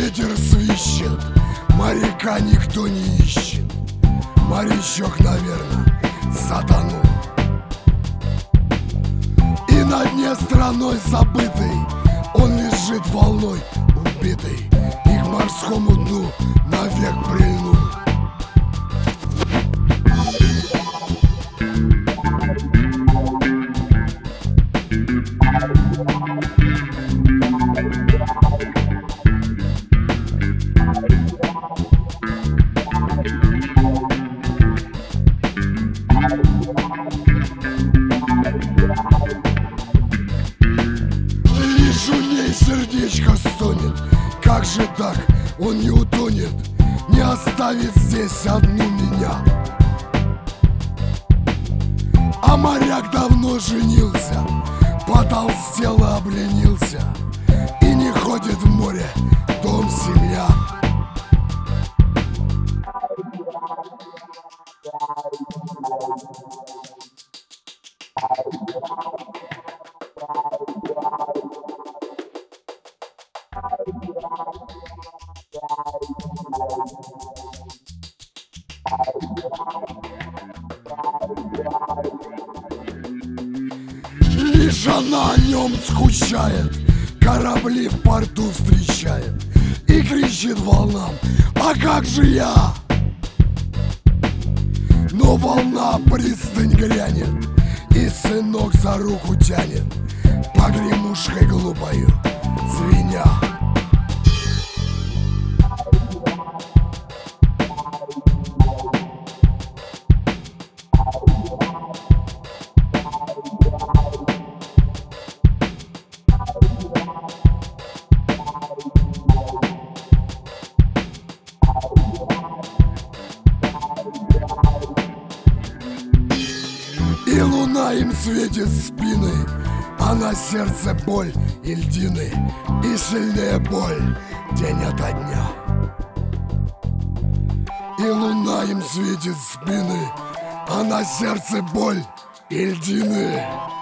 Ветер свищет, моряка никто не ищет. Морячок, наверное, затонул. И на дне страной забытой он лежит волной убитый, и к морскому дну навек прильнул. Лишь у ней сердечко стонет. Как же так, он не утонет, не оставит здесь одну меня. А моряк давно женился, потолстел и обленился, и не ходит в море, дом, семья. Лишь она о нем скучает, корабли в порту встречает и кричит волнам: а как же я? Но волна пристань грянет, и сынок за руку тянет, погремушкой глупою звеня. И луна им светит спины, а на сердце боль и льдины, и сильнее боль день ото дня. И луна им светит спины, а на сердце боль и льдины.